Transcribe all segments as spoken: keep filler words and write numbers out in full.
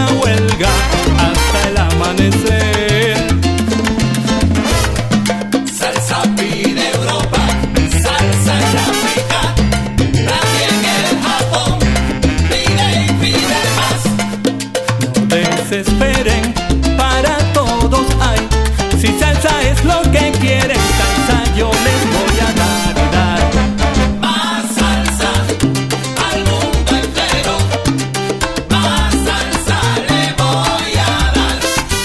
una huelga hasta el amanecer. Salsa pide Europa, salsa en África, también el Japón pide y pide más. No desesperen, para todos hay. Si salsa es lo que quieren, salsa yo les voy a dar y dar. Más salsa al mundo entero, más salsa le voy a dar.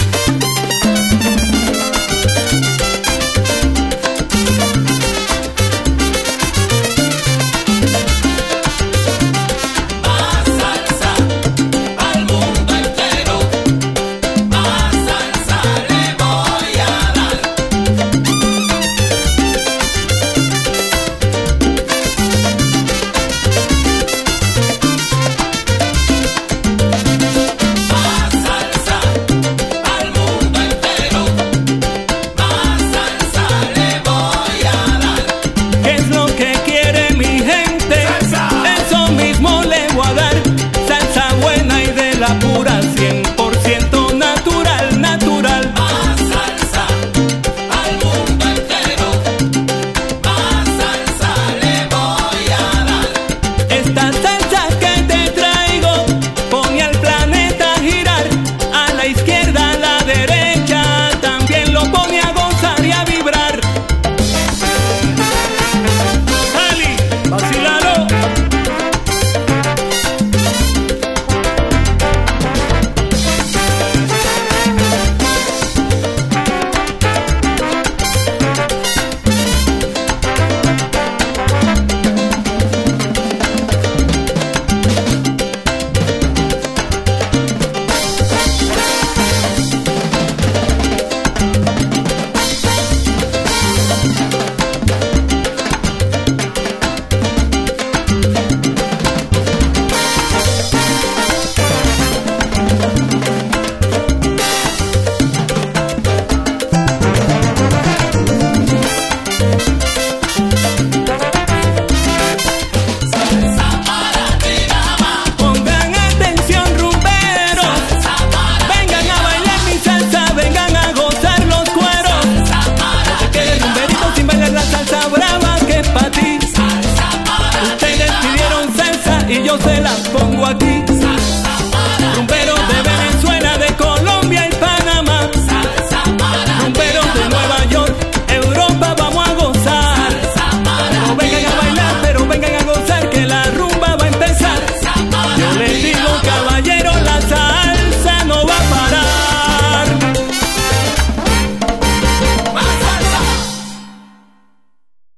Más salsa al mundo entero, más salsa le voy a dar. Más salsa al mundo entero, más salsa le voy a dar. ¿Qué es lo que quiere mi gente? Salsa. Eso mismo le voy a dar. Salsa buena y de la pura, cien por ciento natural, natural. Más salsa al mundo entero, más salsa le voy a dar. Esta salsa que te traigo pone al planeta a girar, a la izquierda, a la derecha, también lo pone a gozar y a vibrar. Ali, vacílalo. Salsa para Tirama, Pongan atención, rumberos. salsa para Vengan a bailar mi salsa, vengan a gozar los cueros. salsa para Que el rumberito sin bailar la salsa brava que es pa' ti. salsa para Ustedes pidieron salsa y yo se la pongo aquí.